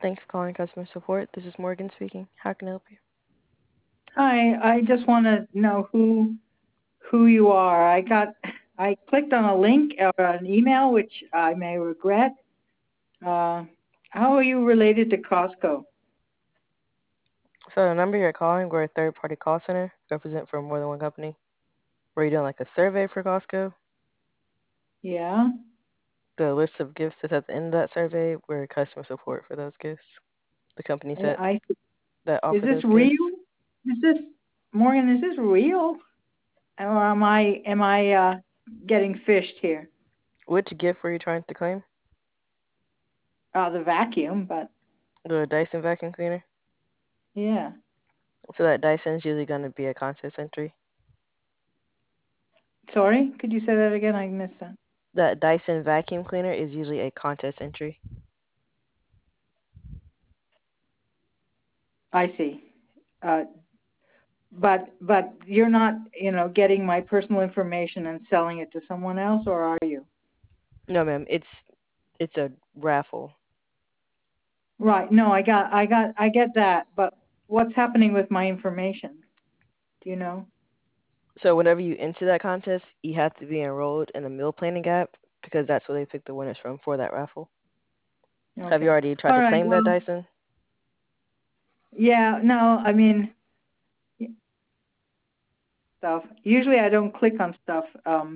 Thanks for calling customer support. This is Morgan speaking. How can I help you? Hi, I just want to know who you are. I clicked on a link or an email, which I may regret. Uh, how are you related to Costco? So the number you're calling, we're a third-party call center, represent for more than one company. Were you doing like a survey for Costco? Yeah. The list of gifts that's at the end of that survey, we're customer support for those gifts. The companies that, I that is offer this those gifts. real? Is this Morgan? Is this real, or am I getting fished here? Which gift were you trying to claim? The vacuum, but The Dyson vacuum cleaner. yeah. So that Dyson's usually going to be a contest entry. Sorry, could you say that again? I missed that. That Dyson vacuum cleaner is usually a contest entry. I see. Uh, but you're not, getting my personal information and selling it to someone else, or are you? No, ma'am. It's a raffle. Right. No, I get that, but what's happening with my information? Do you know? So whenever you enter that contest, you have to be enrolled in a meal planning app because that's where they pick the winners from for that raffle. Have you Okay. already tried All to right. claim that Well, Dyson? yeah, no, I mean, stuff. Usually I don't click on stuff,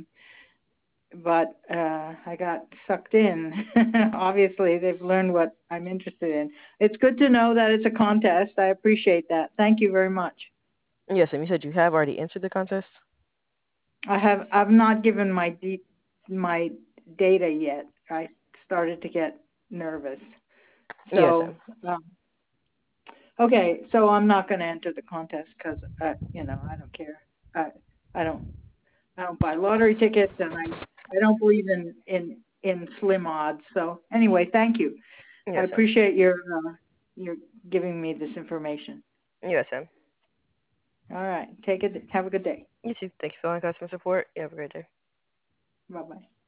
but I got sucked in. Obviously, they've learned what I'm interested in. It's good to know that it's a contest. I appreciate that. Thank you very much. Yes, and you said you have already entered the contest? I've not given my data yet. I started to get nervous. Yes, So, ma'am. um, okay, so I'm not going to enter the contest because, I don't care. I, I don't, I don't buy lottery tickets, and I don't believe in slim odds. So anyway, thank you. I Yes, ma'am. appreciate your giving me this information. Yes, ma'am. All right, take it. Have a good day. You too. Thank you for calling customer support. You have a great day. Bye bye.